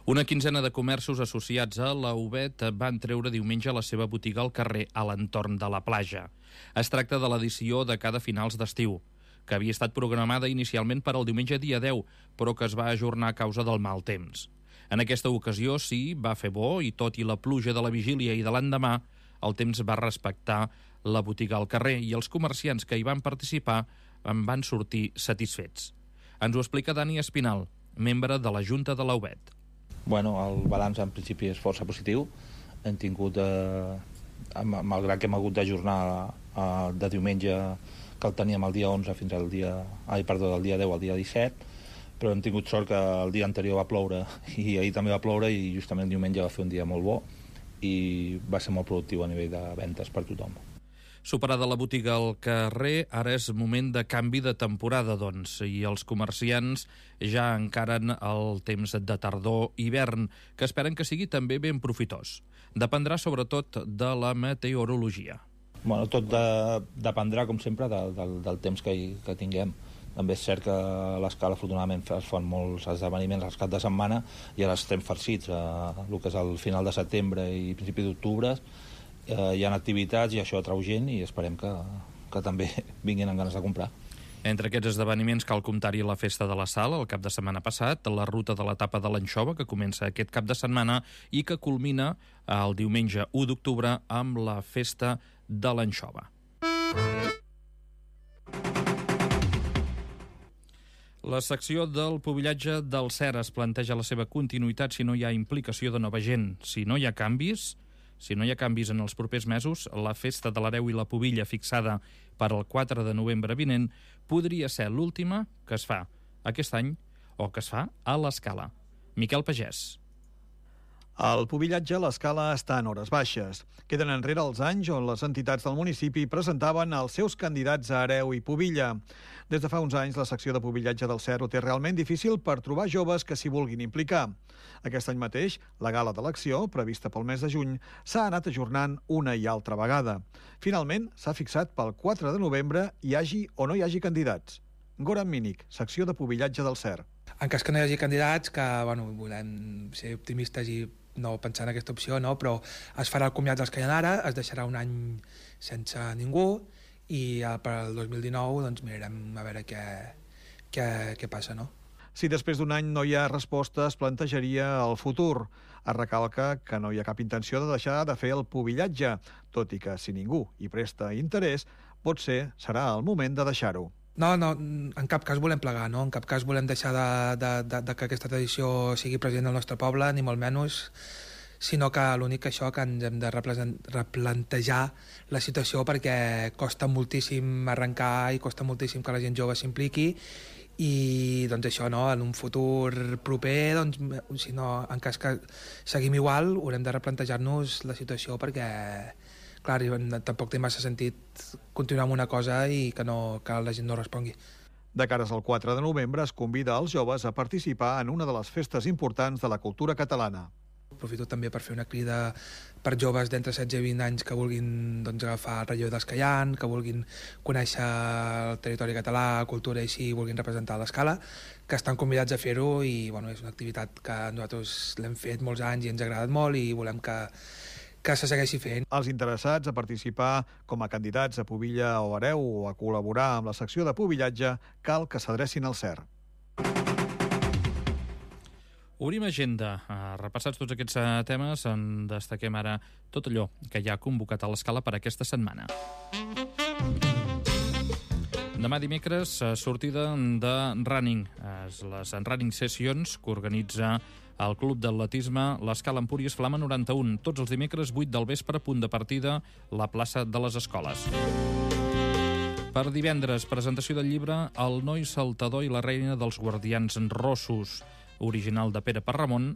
Una quinzena de comerços associats a la UBET van treure diumenge la seva botiga al carrer a l'entorn de la platja. Es tracta de l'edició de cada finals d'estiu, que havia estat programada inicialment per al diumenge dia 10, però que es va ajornar a causa del mal temps. En aquesta ocasió sí, va fer bo i tot i la pluja de la vigília i de l'endemà, el temps va respectar la botiga al carrer i els comerciants que hi van participar en van sortir satisfets. Ens ho explica Dani Espinal, membre de la Junta de la UBET. Bueno, el balanç en principi és força positiu. Hem tingut, malgrat que hem hagut d'ajornar de diumenge, que el teníem el dia 11 fins al dia... del dia 10 al dia 17, però hem tingut sort que el dia anterior va ploure i ahir també va ploure i justament el diumenge va fer un dia molt bo i va ser molt productiu a nivell de ventes per tothom. Superada la botiga al carrer, ara és moment de canvi de temporada, doncs, i els comerciants ja encaren el temps de tardor-hivern, que esperen que sigui també ben profitós. Dependrà sobretot de la meteorologia. Bueno, tot dependrà, com sempre, del temps que tinguem. També és cert que a l'Escala, afortunadament, es fan molts esdeveniments als caps de setmana i ara estem farcits. El que és el final de setembre i principi d'octubre hi ha activitats i això atrau gent i esperem que també vinguin amb ganes de comprar. Entre aquests esdeveniments cal comptar-hi la Festa de la Sal el cap de setmana passat, la ruta de l'etapa de l'anxova que comença aquest cap de setmana i que culmina el diumenge 1 d'octubre amb la Festa de l'anxova. La secció del pubillatge del CER es planteja la seva continuïtat si no hi ha implicació de nova gent. Si no hi ha canvis en els propers mesos, la Festa de l'Hereu i la Pubilla fixada per al 4 de novembre vinent podria ser l'última que es fa aquest any o que es fa a l'Escala. Miquel Pagès. El pubillatge a l'Escala està en hores baixes. Queden enrere els anys on les entitats del municipi presentaven els seus candidats a hereu i pubilla. Des de fa uns anys, la secció de pubillatge del CER ho té realment difícil per trobar joves que s'hi vulguin implicar. Aquest any mateix, la gala de l'acció, prevista pel mes de juny, s'ha anat ajornant una i altra vegada. Finalment, s'ha fixat pel 4 de novembre, hi hagi o no hi hagi candidats. Goran Mínic, secció de pubillatge del CER. En cas que no hi hagi candidats, que volem ser optimistes i no pensar en aquesta opció, no? Però es farà el comiat dels que hi ha ara, es deixarà un any sense ningú i per al 2019 doncs mirarem a veure què passa, no? Si després d'un any no hi ha resposta, es plantejaria el futur. Es recalca que no hi ha cap intenció de deixar de fer el pubillatge, tot i que si ningú hi presta interès, potser serà el moment de deixar-ho. No, en cap cas volem plegar, no? En cap cas volem deixar de que aquesta tradició sigui present al nostre poble, ni molt menys, sinó que l'únic que ens hem de replantejar la situació perquè costa moltíssim arrencar i costa moltíssim que la gent jove s'impliqui i doncs això, no? En un futur proper, doncs, si no, en cas que seguim igual, haurem de replantejar-nos la situació perquè clar, tampoc té massa sentit continuar amb una cosa i que la gent no respongui. De cares al 4 de novembre es convida els joves a participar en una de les festes importants de la cultura catalana. Aprofito també per fer una crida per joves d'entre 16 i 20 anys que vulguin agafar el relleu dels que hi ha, que vulguin conèixer el territori català, la cultura i així, vulguin representar l'Escala, que estan convidats a fer-ho i és una activitat que nosaltres l'hem fet molts anys i ens ha agradat molt i volem que se segueixi fent. Els interessats a participar com a candidats a pubilla o hereu o a col·laborar amb la secció de pubillatge cal que s'adrecin al CER. Obrim agenda. Repassats tots aquests temes, en destaquem ara tot allò que ja ha convocat a l'Escala per aquesta setmana. Demà dimecres, sortida de running. Les running sessions que organitza el Club d'Atletisme l'Escala Empúries Flama 91. Tots els dimecres, 8 del vespre, punt de partida, la plaça de les Escoles. Per divendres, presentació del llibre El noi saltador i la reina dels guardians rossos, original de Pere Parramon,